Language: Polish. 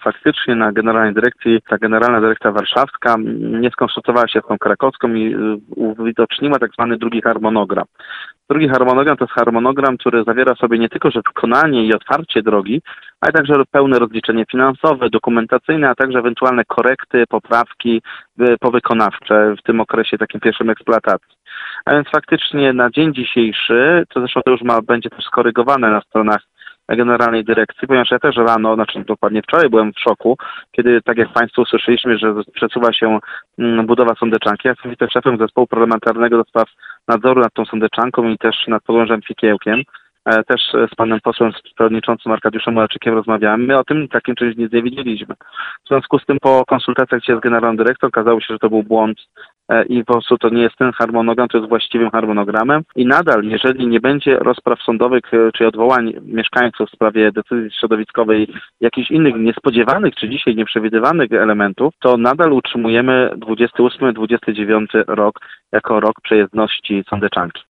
faktycznie na Generalnej Dyrekcji ta Generalna Dyrekcja Warszawska nie skonsultowała się z tą krakowską i uwidoczniła tak zwany drugi harmonogram. Drugi harmonogram to jest harmonogram, który zawiera sobie nie tylko że wykonanie i otwarcie drogi, ale także pełne rozliczenie finansowe, dokumentacyjne, a także ewentualne korekty, poprawki powykonawcze w tym okresie takim pierwszym eksploatacji. A więc faktycznie na dzień dzisiejszy, to zresztą to już będzie też skorygowane na stronach Generalnej Dyrekcji, ponieważ ja też rano, dokładnie wczoraj byłem w szoku, kiedy, tak jak Państwo usłyszeliśmy, że przesuwa się budowa sądeczanki. Ja jestem wiceszefem zespołu parlamentarnego do spraw nadzoru nad tą sądeczanką i też nad Pogłębiem Fikiełkiem. Też z panem posłem przewodniczącym Arkadiuszem Mularczykiem rozmawiałem. My o tym takim czymś nic nie wiedzieliśmy. W związku z tym po konsultacjach się z Generalną Dyrekcją okazało się, że to był błąd i po prostu to nie jest ten harmonogram, to jest właściwym harmonogramem. I nadal, jeżeli nie będzie rozpraw sądowych czy odwołań mieszkańców w sprawie decyzji środowiskowej, jakichś innych niespodziewanych czy dzisiaj nieprzewidywanych elementów, to nadal utrzymujemy 28-29 rok jako rok przejezdności sądeczanki.